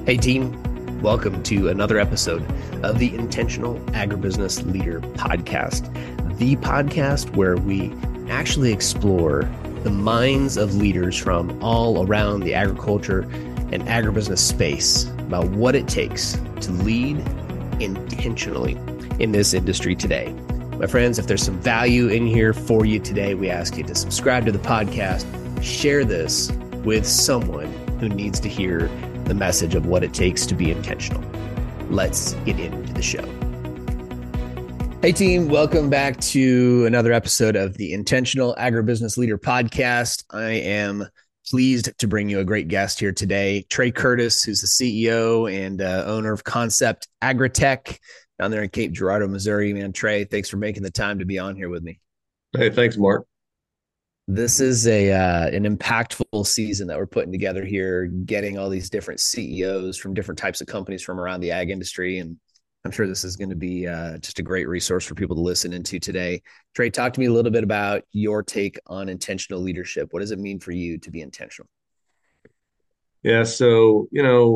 Hey, team, welcome to another episode of the Intentional Agribusiness Leader Podcast, the podcast where we actually explore the minds of leaders from all around the agriculture and agribusiness space about what it takes to lead intentionally in this industry today. My friends, if there's some value in here for you today, we ask you to subscribe to the podcast, share this with someone who needs to hear the message of what it takes to be intentional. Let's get into the show. Hey team, welcome back to another episode of the Intentional Agribusiness Leader Podcast. I am pleased to bring you a great guest here today, Trey Curtis, who's the CEO and owner of Concept Agritech down there in Cape Girardeau, Missouri. Man, Trey, thanks for making the time to be on here with me. Hey, thanks, Mark. This is an impactful season that we're putting together here, getting all these different CEOs from different types of companies from around the ag industry. And I'm sure this is going to be just a great resource for people to listen into today. Trey, talk to me a little bit about your take on intentional leadership. What does it mean for you to be intentional? Yeah, so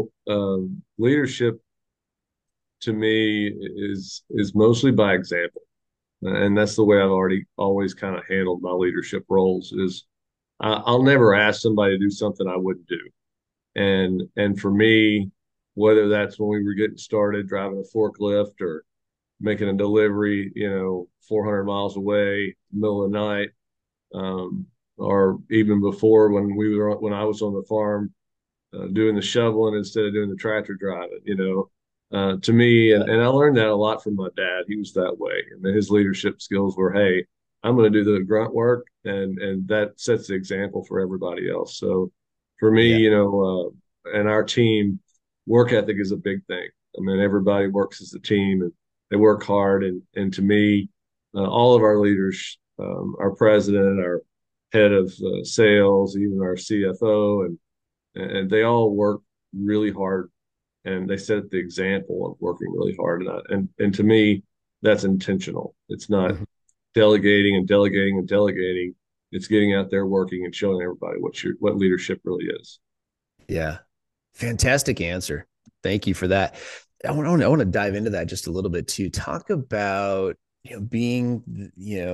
leadership to me is mostly by example, and that's the way I've already always kind of handled my leadership roles. Is I'll never ask somebody to do something I wouldn't do, and for me, whether that's when we were getting started driving a forklift or making a delivery, 400 miles away, middle of the night, or even before when I was on the farm doing the shoveling instead of doing the tractor driving, to me, Yeah. and I learned that a lot from my dad. He was that way. I mean, his leadership skills were, hey, I'm going to do the grunt work, and that sets the example for everybody else. So for me, Yeah. and our team, work ethic is a big thing. I mean, everybody works as a team and they work hard. And to me, all of our leaders, our president, our head of sales, even our CFO, and they all work really hard and they set the example of working really hard. And to me, that's intentional. It's not Mhm. delegating and delegating and delegating. It's getting out there working and showing everybody what leadership really is. Yeah. Fantastic answer. Thank you for that. I want to dive into that just a little bit too. Talk about, being,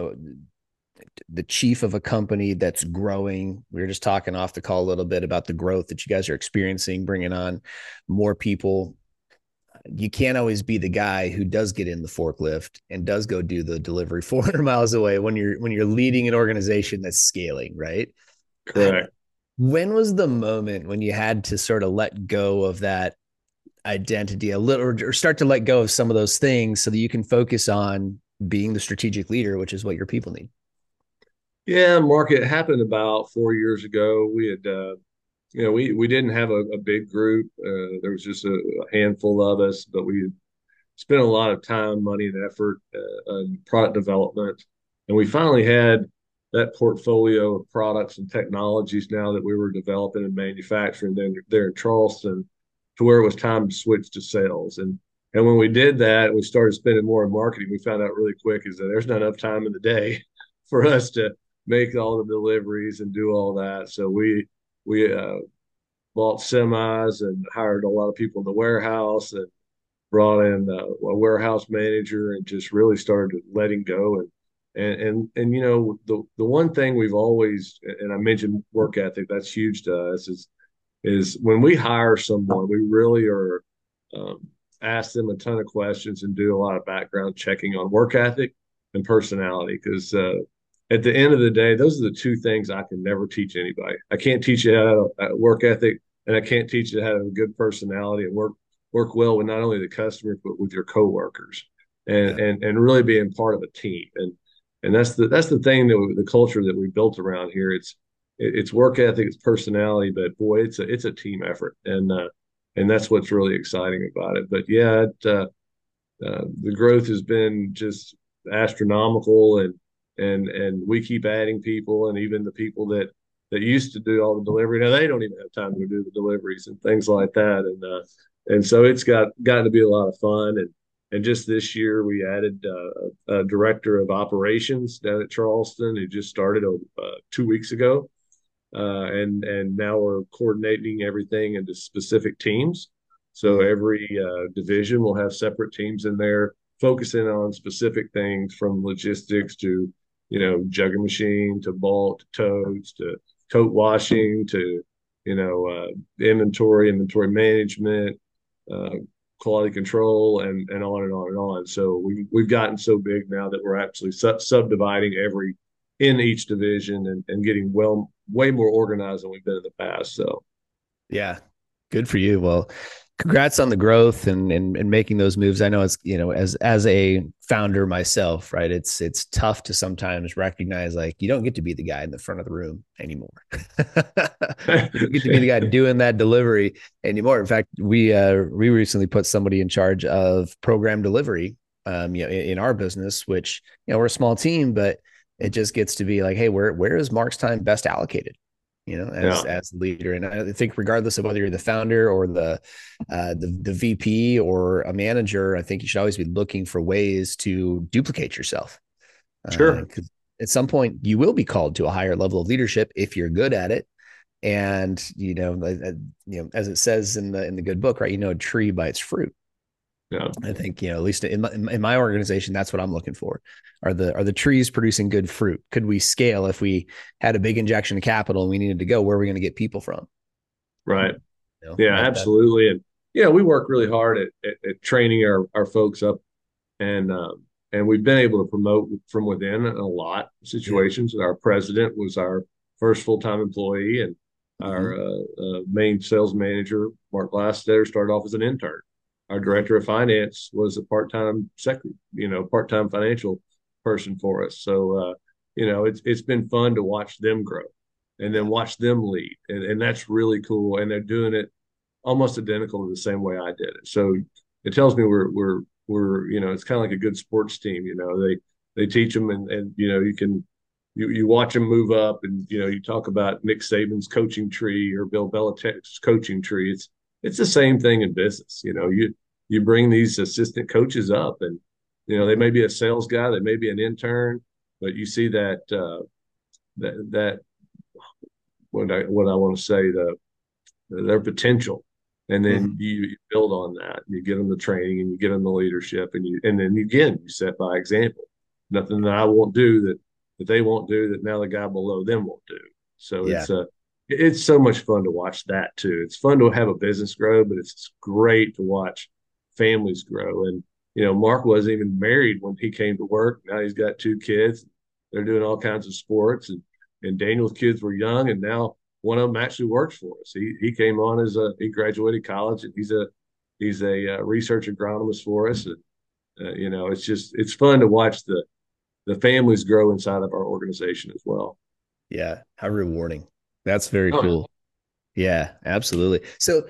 the chief of a company that's growing. We were just talking off the call a little bit about the growth that you guys are experiencing, bringing on more people. You can't always be the guy who does get in the forklift and does go do the delivery 400 miles away when you're leading an organization that's scaling, right? Correct. When was the moment when you had to sort of let go of that identity a little, or start to let go of some of those things so that you can focus on being the strategic leader, which is what your people need? Yeah, Mark, it happened about 4 years ago. We had, we didn't have a big group. There was just a handful of us, but we spent a lot of time, money, and effort on product development. And we finally had that portfolio of products and technologies now that we were developing and manufacturing there in Charleston to where it was time to switch to sales. And when we did that, we started spending more on marketing. We found out really quick is that there's not enough time in the day for us to make all the deliveries and do all that. So we bought semis and hired a lot of people in the warehouse and brought in a warehouse manager and just really started letting go and the one thing we've always, and I mentioned work ethic, that's huge to us, is when we hire someone we really are um, ask them a ton of questions and do a lot of background checking on work ethic and personality because at the end of the day those are the two things I can never teach anybody. I can't teach you how to work ethic, and I can't teach you how to have a good personality and work well with not only the customers but with your coworkers Yeah. and really being part of a team. And that's the thing that the culture that we built around here. It's work ethic, it's personality, but boy, it's a team effort, and that's what's really exciting about it. But yeah, the growth has been just astronomical, and we keep adding people, and even the people that used to do all the delivery now they don't even have time to do the deliveries and things like that, and so it's gotten to be a lot of fun. And just this year we added a director of operations down at Charleston who just started 2 weeks ago, and now we're coordinating everything into specific teams. So every division will have separate teams in there focusing on specific things from logistics to, jugging machine to bulk to totes to tote washing to, inventory management, uh, quality control, and on and on and on. So we've gotten so big now that we're actually subdividing every in each division and getting way more organized than we've been in the past. So Yeah. Good for you. Well, congrats on the growth and making those moves. I know it's, as a founder myself, right? It's tough to sometimes recognize like you don't get to be the guy in the front of the room anymore. You don't get to be the guy doing that delivery anymore. In fact, we recently put somebody in charge of program delivery in our business, which, we're a small team, but it just gets to be like, hey, where is Mark's time best allocated? yeah, As the leader. And I think regardless of whether you're the founder or the VP or a manager, I think you should always be looking for ways to duplicate yourself. sure. Because at some point you will be called to a higher level of leadership if you're good at it. And as it says in the good book, right? A tree by its fruit. Yeah. I think, at least in my organization, that's what I'm looking for. Are the trees producing good fruit? Could we scale if we had a big injection of capital and we needed to go? Where are we going to get people from? Right. Yeah, That absolutely. And we work really hard at training our folks up, and we've been able to promote from within in a lot of yeah. situations. Our president was our first full-time employee, and Mm-hmm. our main sales manager, Mark Glassstetter, started off as an intern. Our director of finance was a part-time part-time financial person for us. So it's been fun to watch them grow and then Yeah. watch them lead, and that's really cool. And they're doing it almost identical to the same way I did it. So it tells me we're it's kind of like a good sports team. They teach them, and you watch them move up, and you talk about Nick Saban's coaching tree or Bill Belichick's coaching tree. It's the same thing in business. You bring these assistant coaches up, and they may be a sales guy, they may be an intern, but you see that what I want to say, their potential, and then Mm-hmm. you build on that. You get them the training, and you get them the leadership, and then again you set by example. Nothing that I won't do that they won't do that now the guy below them won't do. So Yeah. it's so much fun to watch that too. It's fun to have a business grow, but it's great to watch families grow. And Mark wasn't even married when he came to work. Now he's got two kids. They're doing all kinds of sports, and Daniel's kids were young, and now one of them actually works for us. He came on he graduated college, and he's a research agronomist for us. And it's fun to watch the families grow inside of our organization as well. Yeah. How rewarding. That's very Oh, cool. Yeah, absolutely. So,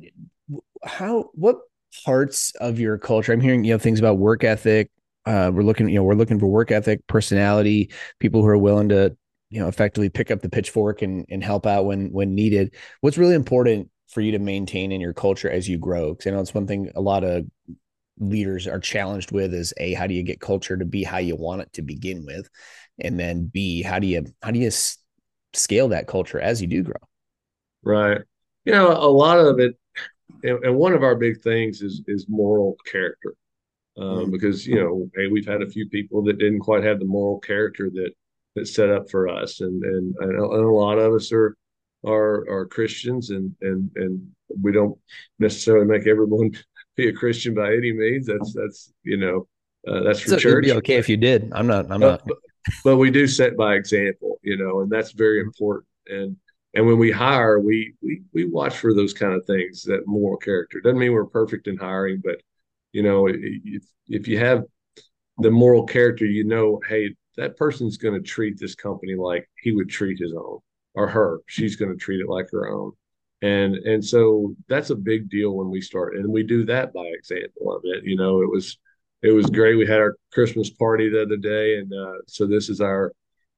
what parts of your culture? I'm hearing, things about work ethic. We're looking for work ethic, personality, people who are willing to, effectively pick up the pitchfork and help out when needed. What's really important for you to maintain in your culture as you grow? Because I know it's one thing a lot of leaders are challenged with is A, how do you get culture to be how you want it to begin with? And then B, how do you scale that culture as you do grow? right. A lot of it, and one of our big things is moral character. Mm. Because hey, we've had a few people that didn't quite have the moral character that set up for us, and a lot of us are Christians, and we don't necessarily make everyone be a Christian by any means. That's for So it'd be church, okay if you did. I'm but, not. but but we do set by example, and that's very important. And when we hire, we watch for those kind of things, that moral character. Doesn't mean we're perfect in hiring, but if you have the moral character, hey, that person's going to treat this company like he would treat his own, or her. She's going to treat it like her own. And so that's a big deal when we start, and we do that by example of it. It was great. We had our Christmas party the other day, and so this is our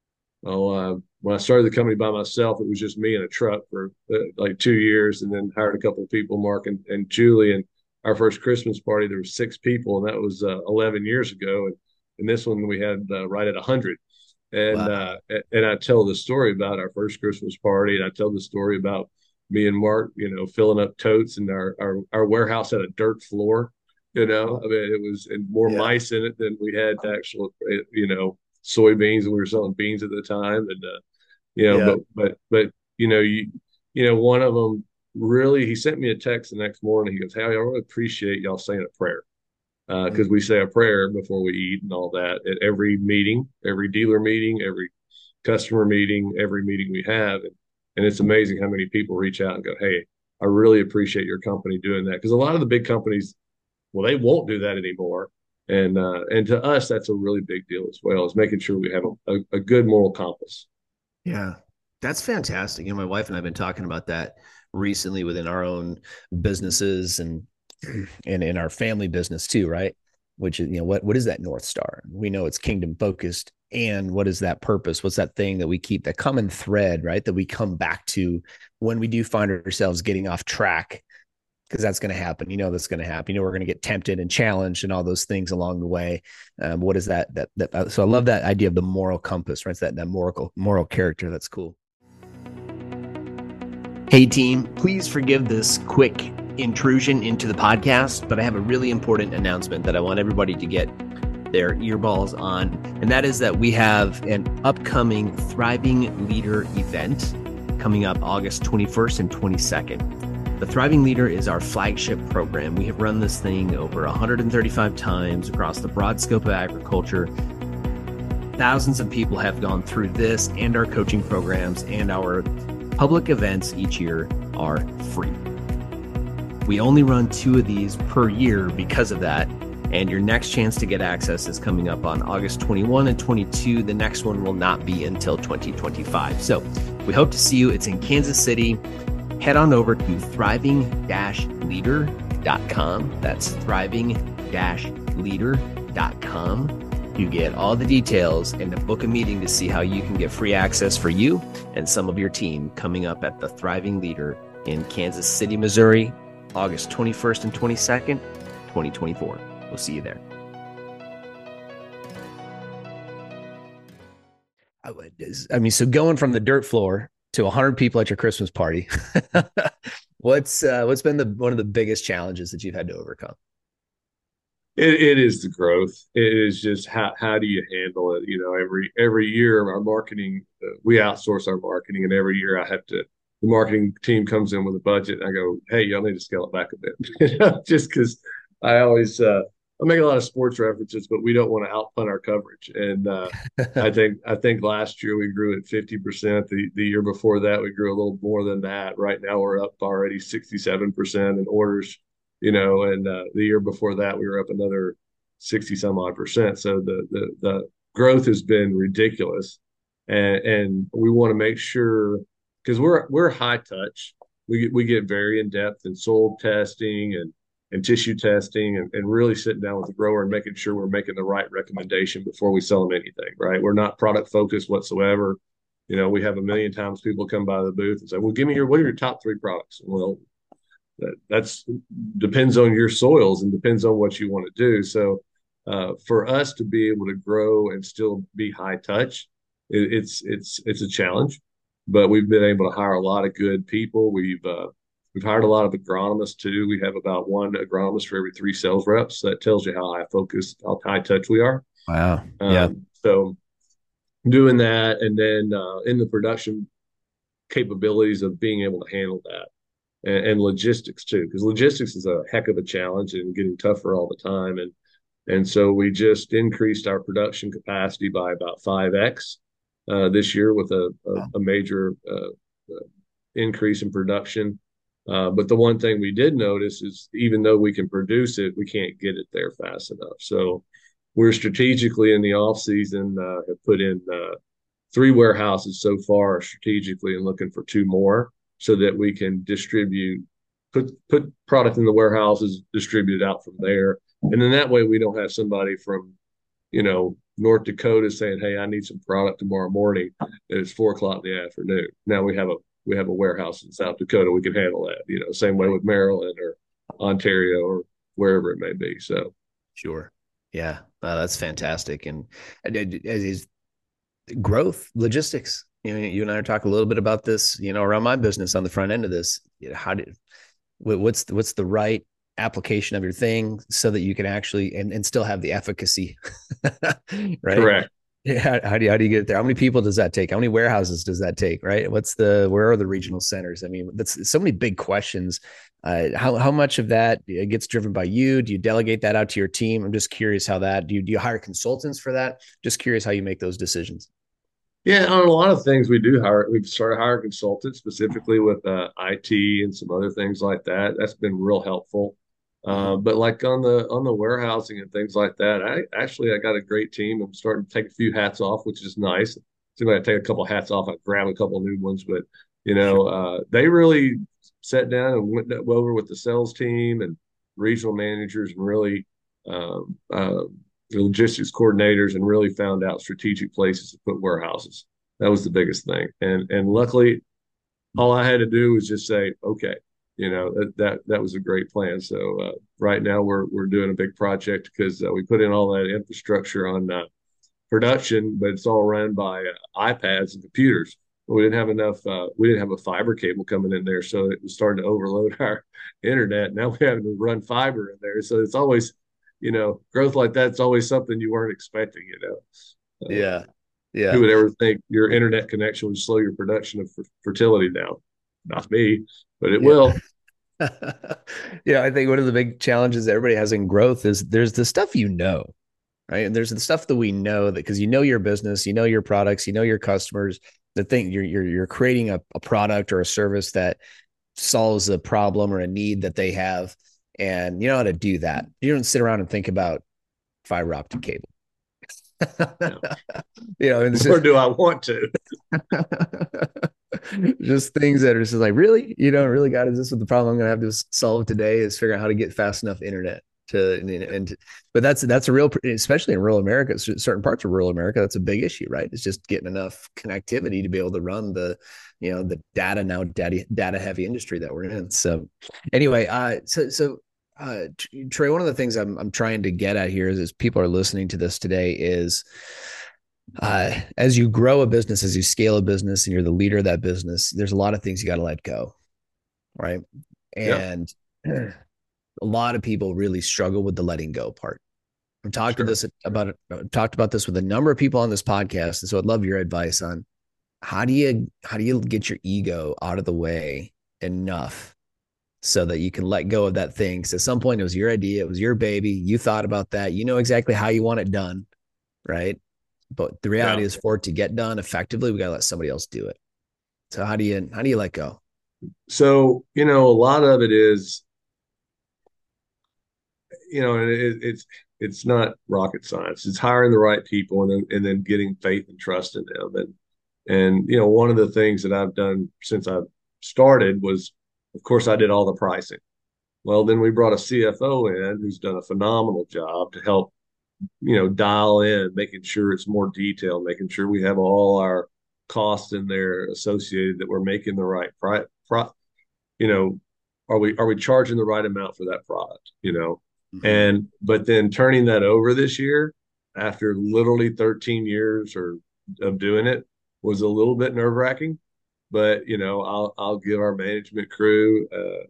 when I started the company by myself, it was just me in a truck for like 2 years, and then hired a couple of people, Mark and Julie. And our first Christmas party, there were 6 people, and that was 11 years ago. And this one we had right at 100. And Wow. uh, and I tell the story about our first Christmas party, and I tell the story about me and Mark, filling up totes, and our warehouse had a dirt floor. I mean, it was and more Yeah. mice in it than we had actual, soybeans, and we were selling beans at the time, and Yeah. but one of them really, he sent me a text the next morning. He goes, "Hey, I really appreciate y'all saying a prayer." Because we say a prayer before we eat and all that at every meeting, every dealer meeting, every customer meeting, every meeting we have. And it's amazing how many people reach out and go, "Hey, I really appreciate your company doing that." Because a lot of the big companies, well, they won't do that anymore. And to us, that's a really big deal as well, is making sure we have a good moral compass. Yeah, that's fantastic. My wife and I have been talking about that recently within our own businesses and in our family business too, right? Which is, what is that North Star? We know it's kingdom focused. And what is that purpose? What's that thing that we keep, that common thread, right? That we come back to when we do find ourselves getting off track, because that's going to happen. That's going to happen. We're going to get tempted and challenged and all those things along the way. What is that? So I love that idea of the moral compass, right? It's that moral character. That's cool. Hey team, please forgive this quick intrusion into the podcast, but I have a really important announcement that I want everybody to get their earballs on, and that is that we have an upcoming Thriving Leader event coming up August 21st and 22nd. The Thriving Leader is our flagship program. We have run this thing over 135 times across the broad scope of agriculture. Thousands of people have gone through this and our coaching programs, and our public events each year are free. We only run 2 of these per year because of that, and your next chance to get access is coming up on August 21 and 22. The next one will not be until 2025. So we hope to see you. It's in Kansas City. Head on over to thriving-leader.com. That's thriving-leader.com. You get all the details and to book a meeting to see how you can get free access for you and some of your team coming up at the Thriving Leader in Kansas City, Missouri, August 21st and 22nd, 2024. We'll see you there. So going from the dirt floor to 100 people at your Christmas party, what's been one of the biggest challenges that you've had to overcome? It is the growth. It is just how do you handle it? Every year our marketing, we outsource our marketing, and every year the marketing team comes in with a budget, and I go, "Hey, y'all need to scale it back a bit," just because I always I make a lot of sports references, but we don't want to outpunt our coverage. And I think last year we grew at 50%. The year before that we grew a little more than that. Right now we're up already 67% in orders. And the year before that we were up another 60 some odd percent. So the growth has been ridiculous, and we want to make sure, because we're high touch. We get very in depth in soil testing and tissue testing, and really sitting down with the grower and making sure we're making the right recommendation before we sell them anything. Right? We're not product focused whatsoever. We have a million times people come by the booth and say, "Well, what are your top 3 products?" Well, that's depends on your soils and depends on what you want to do. So for us to be able to grow and still be high touch, it's a challenge, but we've been able to hire a lot of good people. We've hired a lot of agronomists too. We have about 1 agronomist for every 3 sales reps. That tells you how high touch we are. Wow. Yeah. So doing that, and then in the production capabilities of being able to handle that, and logistics too, because logistics is a heck of a challenge and getting tougher all the time. And so we just increased our production capacity by about 5x this year with a major increase in production. But the one thing we did notice is, even though we can produce it, we can't get it there fast enough. So we're strategically in the off season have put in 3 warehouses so far strategically, and looking for 2 more, so that we can put product in the warehouses, distribute it out from there. And then that way we don't have somebody from, North Dakota saying, "Hey, I need some product tomorrow morning," and it's 4 o'clock in the afternoon. Now we have a warehouse in South Dakota. We can handle that, same way with Maryland or Ontario or wherever it may be. So. Sure. Yeah. That's fantastic. And as is growth, logistics, You and I are talking a little bit about this, around my business on the front end of this. What's the right application of your thing so that you can actually and still have the efficacy, right? Correct. Yeah. How do you get it there? How many people does that take? How many warehouses does that take? Right? Where are the regional centers? I mean, that's so many big questions. How much of that gets driven by you? Do you delegate that out to your team? I'm just curious how that do you hire consultants for that? Just curious how you make those decisions. Yeah, on a lot of things we do hire. We've started hiring consultants specifically with IT and some other things like that. That's been real helpful. Mhm. But like on the warehousing and things like that, I got a great team. I'm starting to take a few hats off, which is nice. So I take a couple hats off, I grab a couple new ones. But they really sat down and went over with the sales team and regional managers and really um, uh, the logistics coordinators and really found out strategic places to put warehouses. That was the biggest thing. And luckily, all I had to do was just say, okay, that was a great plan. So right now we're doing a big project because we put in all that infrastructure on production, but it's all run by iPads and computers. We didn't have enough. We didn't have a fiber cable coming in there, so it was starting to overload our internet. Now we're having to run fiber in there, so it's always, growth like that's always something you weren't expecting. Yeah. Who Yeah. would ever think your internet connection would slow your production of fertility down? Not me, but it Yeah. will. I think one of the big challenges everybody has in growth is there's the stuff right? And there's the stuff that we know that because your business, your products, your customers, the thing you're creating a product or a service that solves a problem or a need that they have. And you know how to do that. You don't sit around and think about fiber optic cable. Yeah. And it's Nor just do I want to. just things that are just like, really, really, God, is this what the problem I'm going to have to solve today is figure out how to get fast enough internet but that's a real, especially in rural America, certain parts of rural America, that's a big issue, right? It's just getting enough connectivity to be able to run the data heavy industry that we're in. So anyway, Trey, one of the things I'm trying to get at here is as people are listening to this today is as you grow a business, as you scale a business and you're the leader of that business, there's a lot of things you got to let go. Right. Yeah, And a lot of people really struggle with the letting go part. sure. I've talked about this with a number of people on this podcast. And so I'd love your advice on how do you get your ego out of the way enough so that you can let go of that thing. So at some point it was your idea, it was your baby. You thought about that. You know exactly how you want it done. Right. But the reality Yeah. is for it to get done effectively, we got to let somebody else do it. So how do you let go? So, a lot of it is, and it's not rocket science. It's hiring the right people and then getting faith and trust in them. And one of the things that I've done since I started was, of course, I did all the pricing. Well, then we brought a CFO in who's done a phenomenal job to help, dial in, making sure it's more detailed, making sure we have all our costs in there associated that we're making the right price. You know, are we charging the right amount for that product? Mm-hmm. And but then turning that over this year after literally 13 years or of doing it was a little bit nerve wracking. But I'll give our management crew,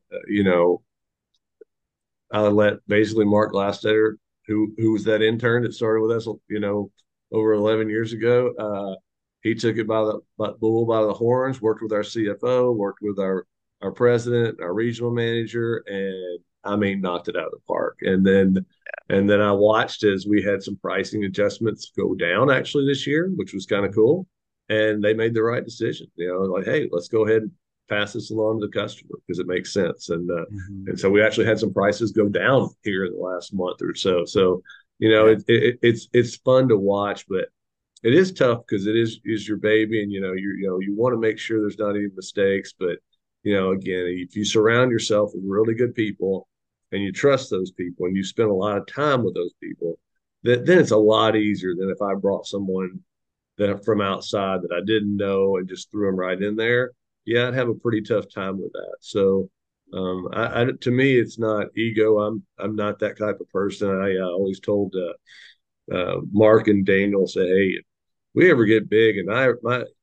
I let basically Mark Glastetter, who was that intern that started with us, over 11 years ago. He took it by the bull by the horns, worked with our CFO, worked with our president, our regional manager, and I mean knocked it out of the park. And then I watched as we had some pricing adjustments go down actually this year, which was kind of cool. And they made the right decision. Like, hey, let's go ahead and pass this along to the customer because it makes sense. And Mm-hmm. and so we actually had some prices go down here in the last month or so. So, Yeah. it's fun to watch, but it is tough because it is your baby, and you want to make sure there's not any mistakes. But again, if you surround yourself with really good people and you trust those people and you spend a lot of time with those people, then it's a lot easier than if I brought someone that from outside that I didn't know and just threw them right in there. Yeah, I'd have a pretty tough time with that. So, to me, it's not ego. I'm not that type of person. I always told Mark and Daniel, say, hey, if we ever get big, and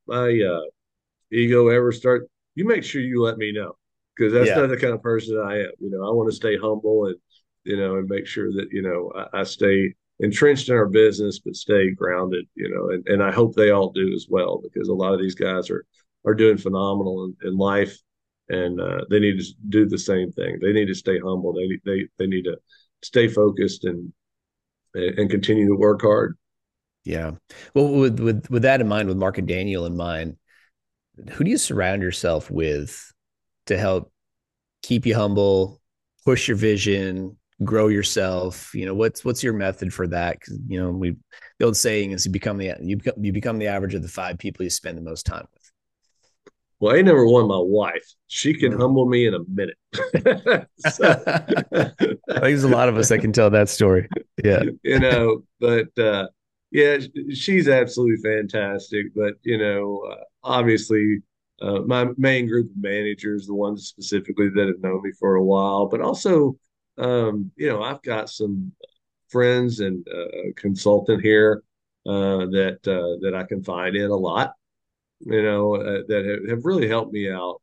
my ego ever start, you make sure you let me know, because that's Yeah. not the kind of person I am. I want to stay humble and and make sure that I stay entrenched in our business, but stay grounded. And I hope they all do as well, because a lot of these guys are doing phenomenal in life, and they need to do the same thing. They need to stay humble. They need to stay focused and continue to work hard. Yeah. Well, with that in mind, with Mark and Daniel in mind, who do you surround yourself with to help keep you humble, push your vision, grow yourself? What's your method for that? Because the old saying is you become the average of the five people you spend the most time Well, A number one, my wife. She can with. humble me in a minute. So, I think there's a lot of us that can tell that story. Yeah. but yeah, she's absolutely fantastic. But obviously, my main group of managers, the ones specifically that have known me for a while, but also, I've got some friends and a consultant here that I confide in a lot, that have really helped me out,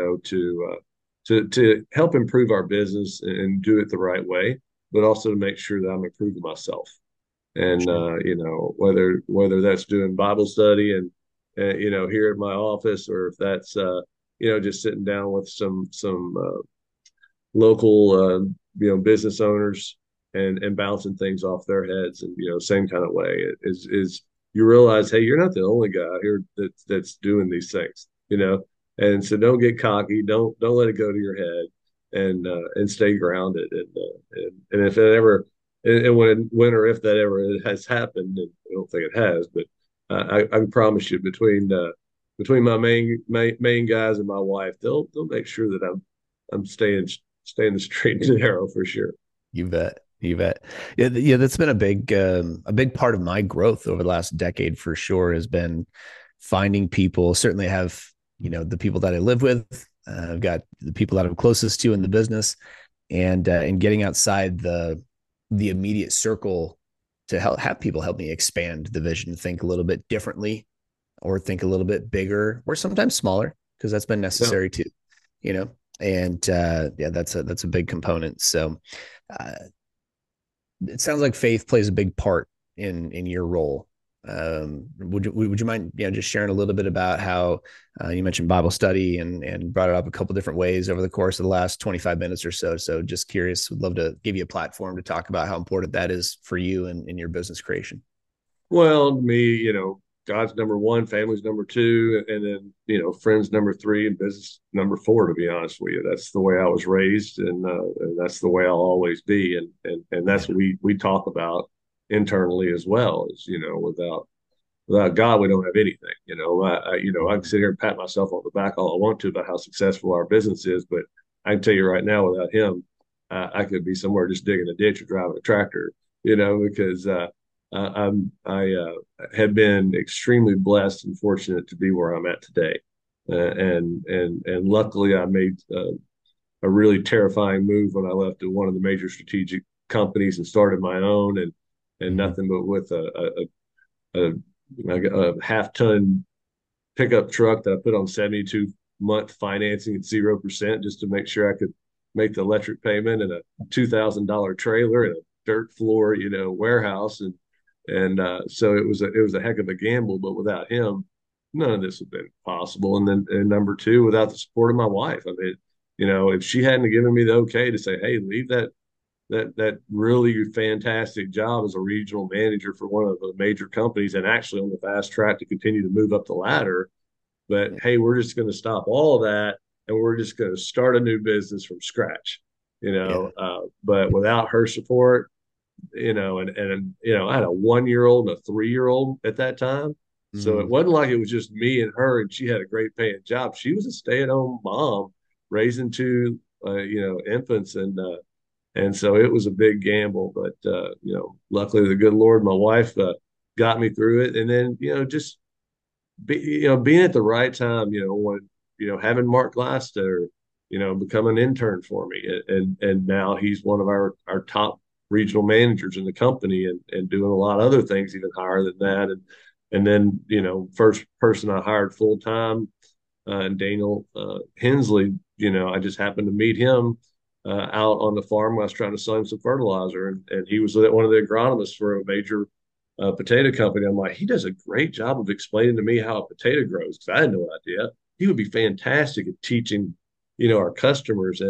to help improve our business and do it the right way, but also to make sure that I'm improving myself. And Sure. whether that's doing Bible study and here at my office, or if that's just sitting down with some local business owners and bouncing things off their heads, and same kind of way is you realize, hey, you're not the only guy here that's doing these things, and so don't get cocky, don't let it go to your head, and stay grounded, and if it ever, and when or if that ever has happened, and I don't think it has, but I promise you, between my main guys and my wife, they'll make sure that I'm staying the straight and narrow for sure. You bet. You bet. Yeah, yeah, that's been a big part of my growth over the last decade for sure has been finding people. Certainly I have, the people that I live with. I've got the people that I'm closest to in the business, and getting outside the immediate circle to help have people help me expand the vision, think a little bit differently, or think a little bit bigger, or sometimes smaller, because that's been Yeah. necessary too, you know. And yeah, that's a big component. So uh, it sounds like faith plays a big part in your role. Would you mind, just sharing a little bit about how you mentioned Bible study and brought it up a couple different ways over the course of the last 25 minutes or so. So just curious, would love to give you a platform to talk about how important that is for you and in your business creation. Well, me, God's number one, family's number two, and then friends number three, and business number four. To be honest with you, that's the way I was raised, and that's the way I'll always be, and Yeah. that's what we talk about internally as well. Is without God, we don't have anything. I can Mhm. sit here and pat myself on the back all I want to about how successful our business is, but I can tell you right now, without Him, I could be somewhere just digging a ditch or driving a tractor. Because I have been extremely blessed and fortunate to be where I'm at today, and luckily I made a really terrifying move when I left one of the major strategic companies and started my own, and Mhm. nothing but with a half ton pickup truck that I put on 72-month financing at 0%, just to make sure I could make the electric payment, and a $2,000 trailer and a dirt floor, warehouse. And so it was a heck of a gamble, but without him, none of this would have been possible. And then, and number two, without the support of my wife, I mean, if she hadn't given me the okay to say, hey, leave that really fantastic job as a regional manager for one of the major companies, and actually on the fast track to continue to move up the ladder. But Yeah. hey, we're just going to stop all of that, and we're just going to start a new business from scratch. Yeah. But without her support, and I had a 1 year old and a 3 year old at that time. So it Mm. wasn't like it was just me and her, and she had a great paying job. She was a stay at home mom raising two, infants, and so it was a big gamble, but luckily the good Lord, my wife, got me through it. And then just being at the right time, when having Mark Glaster, become an intern for me, and now he's one of our top regional managers in the company, and doing a lot of other things even higher than that. And then, first person I hired full time, and Daniel Hensley, I just happened to meet him out on the farm when I was trying to sell him some fertilizer, and he was one of the agronomists for a major potato company. I'm like, he does a great job of explaining to me how a potato grows because I had no idea. He would be fantastic at teaching, our customers,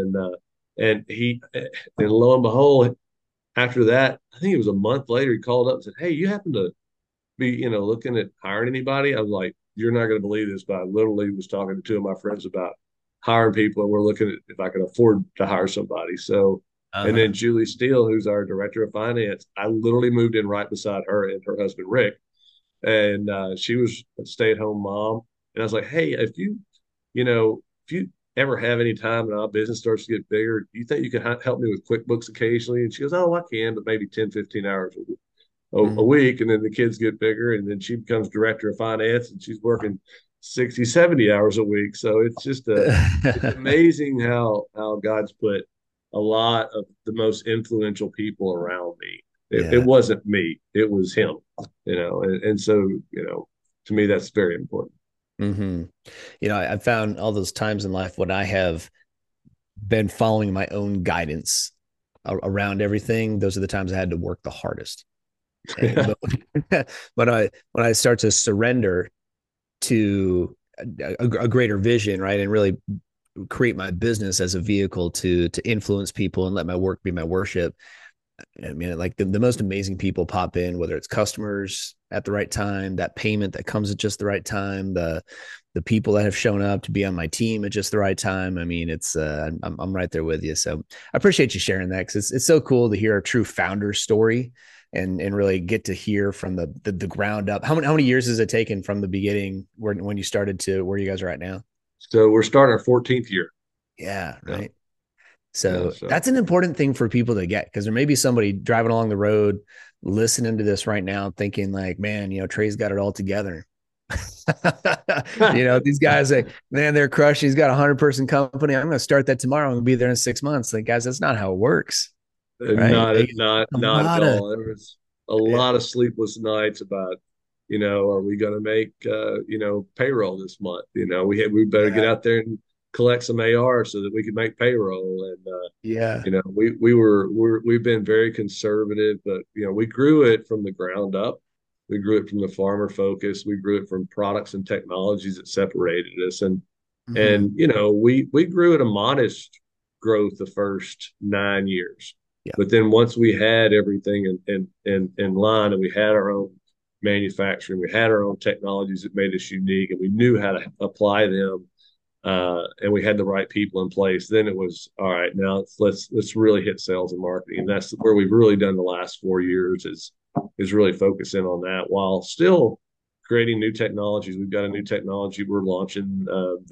and lo and behold, after that, I think it was a month later, he called up and said, "Hey, you happen to be, looking at hiring anybody?" I was like, "You're not going to believe this, but I literally was talking to two of my friends about hiring people, and we're looking at if I can afford to hire somebody." So, and Uh-huh. then Julie Steele, who's our director of finance, I literally moved in right beside her and her husband Rick, and she was a stay-at-home mom. And I was like, "Hey, if you ever have any time and our business starts to get bigger, do you think you can help me with QuickBooks occasionally?" And she goes, "Oh, I can, but maybe 10, 15 hours a Mhm. week." And then the kids get bigger, and then she becomes director of finance, and she's working 60, 70 hours a week. So it's amazing how God's put a lot of the most influential people around me. It Yeah. wasn't me, it was him, and so, to me, that's very important. hmm I found all those times in life when I have been following my own guidance around everything. Those are the times I had to work the hardest. But when I start to surrender to a greater vision, right, and really create my business as a vehicle to influence people and let my work be my worship. I mean, like the most amazing people pop in, whether it's customers at the right time, that payment that comes at just the right time, the people that have shown up to be on my team at just the right time. I mean, it's I'm right there with you. So I appreciate you sharing that because it's so cool to hear a true founder story and really get to hear from the ground up. How many years has it taken from the beginning when you started to where you guys are at now? So we're starting our 14th year. Yeah, Yeah. right. Yeah. So So that's an important thing for people to get because there may be somebody driving along the road listening to this right now thinking like, man, Trey's got it all together. These guys like, man, they're crushing. He's got a 100-person company. I'm going to start that tomorrow. I'm going to be there in 6 months. Like, guys, that's not how it works. Right. Not Like, not a not at lot of, all. There was a yeah, lot of sleepless nights about, are we going to make payroll this month? We better get yeah, out there and collect some AR so that we can make payroll. And yeah. we've been very conservative, but we grew it from the ground up. We grew it from the farmer focus. We grew it from products and technologies that separated us, and hmm we grew at a modest growth the first 9 years, Yeah. but then once we had everything in line, and we had our own manufacturing, we had our own technologies that made us unique, and we knew how to apply them, and we had the right people in place, then it was all right. Now let's really hit sales and marketing, and that's where we've really done the last 4 years is really focusing on that while still creating new technologies. We've got a new technology we're launching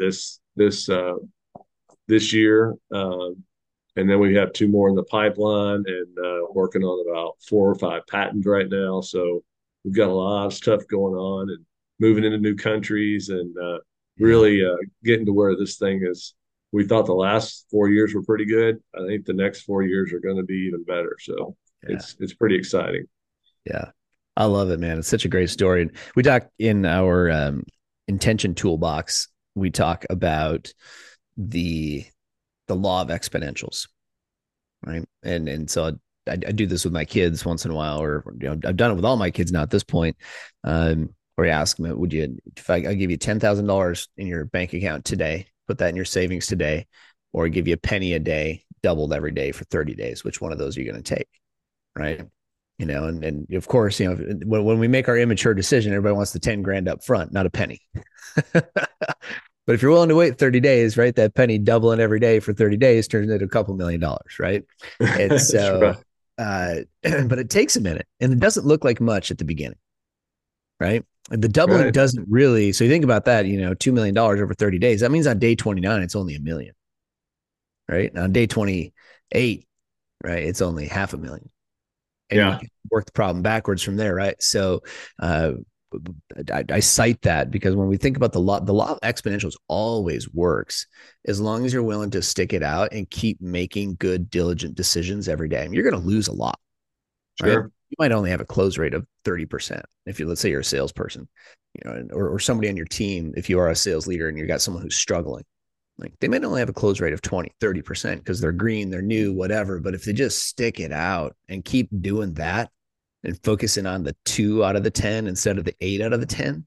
this year, and then we have two more in the pipeline, and working on about 4 or 5 patents right now. So we've got a lot of stuff going on, and moving into new countries, and Yeah. really getting to where this thing is. We thought the last 4 years were pretty good. I think the next 4 years are going to be even better. So Yeah. it's pretty exciting. Yeah. I love it, man. It's such a great story. And we talk in our intention toolbox, we talk about the the law of exponentials, right? And so I do this with my kids once in a while, or I've done it with all my kids now at this point. Where you ask them, would you, if I give you $10,000 in your bank account today, put that in your savings today, or give you a penny a day, doubled every day for 30 days, which one of those are you going to take? Right. And of course, when we make our immature decision, everybody wants the 10 grand up front, not a penny. But if you're willing to wait 30 days, right, that penny doubling every day for 30 days turns into a couple $1 million, right? And That's right. so, but it takes a minute and it doesn't look like much at the beginning, right? And the doubling Right. doesn't really, so you think about that, $2 million over 30 days. That means on day 29, it's only a million, right? And on day 28, right, it's only half a million. And you Yeah. can work the problem backwards from there, right? So, uh, I cite that because when we think about the law of exponentials always works as long as you're willing to stick it out and keep making good, diligent decisions every day. I mean, you're going to lose a lot, right? Sure. You might only have a close rate of 30%. If let's say you're a salesperson, or somebody on your team, if you are a sales leader and you got someone who's struggling, like they might only have a close rate of 20, 30% because they're green, they're new, whatever. But if they just stick it out and keep doing that and focusing on the 2 out of the 10 instead of the 8 out of the 10,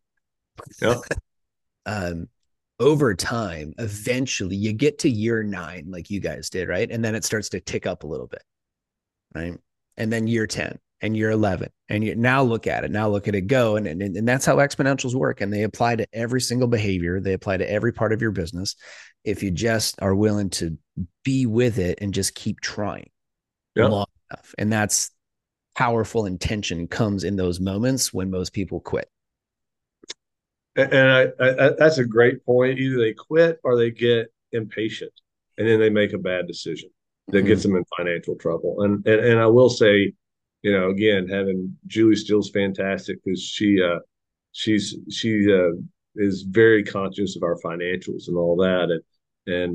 over time, eventually you get to year 9, like you guys did, right? And then it starts to tick up a little bit, right? And then year 10 and year 11, and you now look at it go. And that's how exponentials work. And they apply to every single behavior. They apply to every part of your business. If you just are willing to be with it and just keep trying long enough. And that's powerful intention comes in those moments when most people quit. And that's a great point. Either they quit or they get impatient, and then they make a bad decision that gets them in financial trouble. And I will say, again, having Julie Steele's fantastic because she is very conscious of our financials and all that. And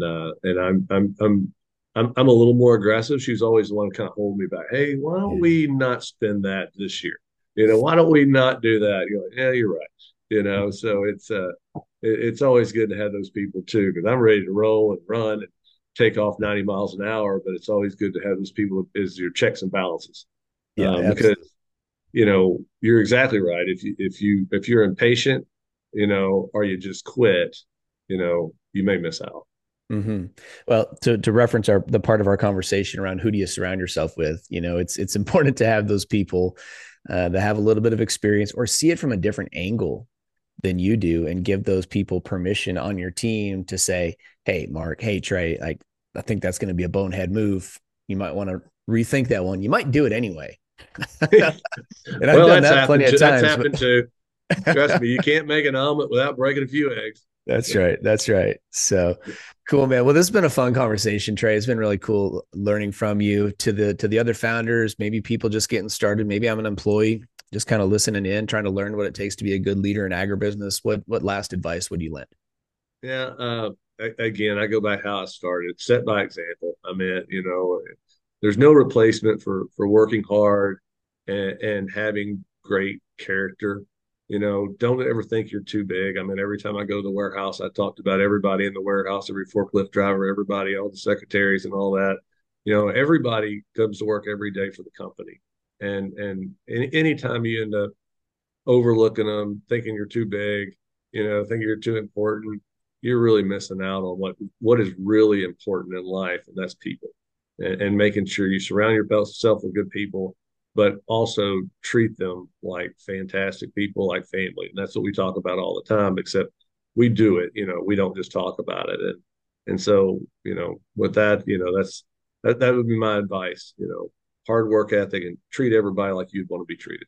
I'm a little more aggressive. She's always the one kind of holding me back. Hey, why don't we not spend that this year? Why don't we not do that? You're like, yeah, you're right. So it's always good to have those people too, because I'm ready to roll and run and take off 90 miles an hour, but it's always good to have those people as your checks and balances. Because you're exactly right. If you're impatient, or you just quit, you may miss out. Mm-hmm. Well, to reference the part of our conversation around who do you surround yourself with, it's important to have those people that have a little bit of experience or see it from a different angle than you do, and give those people permission on your team to say, hey, Mark, hey, Trey, I think that's going to be a bonehead move. You might want to rethink that one. You might do it anyway. And I've done that plenty of times. That's happened too. Trust me, you can't make an omelet without breaking a few eggs. That's right. That's right. So cool, man. Well, this has been a fun conversation, Trey. It's been really cool learning from you. To the other founders, maybe people just getting started. Maybe I'm an employee, just kind of listening in, trying to learn what it takes to be a good leader in agribusiness. What last advice would you lend? Yeah. Again, I go by how I started. Set by example. I mean, there's no replacement for working hard and having great character. Don't ever think you're too big. I mean, every time I go to the warehouse, I talked about everybody in the warehouse, every forklift driver, everybody, all the secretaries and all that. Everybody comes to work every day for the company. And anytime you end up overlooking them, thinking you're too big, thinking you're too important, you're really missing out on what is really important in life, and that's people. And making sure you surround yourself with good people, but also treat them like fantastic people, like family. And that's what we talk about all the time, except we do it, we don't just talk about it. And so, with that, that would be my advice, hard work ethic and treat everybody like you'd want to be treated.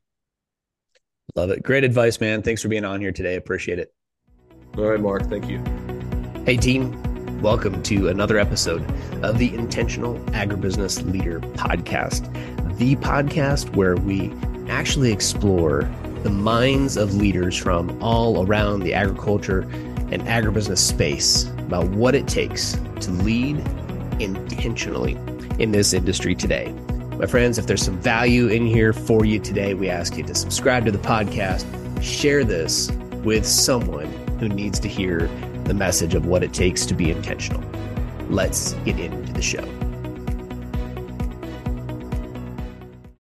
Love it. Great advice, man. Thanks for being on here today. Appreciate it. All right, Mark. Thank you. Hey, team. Welcome to another episode of the Intentional Agribusiness Leader Podcast, the podcast where we actually explore the minds of leaders from all around the agriculture and agribusiness space about what it takes to lead intentionally in this industry today. My friends, if there's some value in here for you today, we ask you to subscribe to the podcast, share this with someone who needs to hear the message of what it takes to be intentional. Let's get into the show.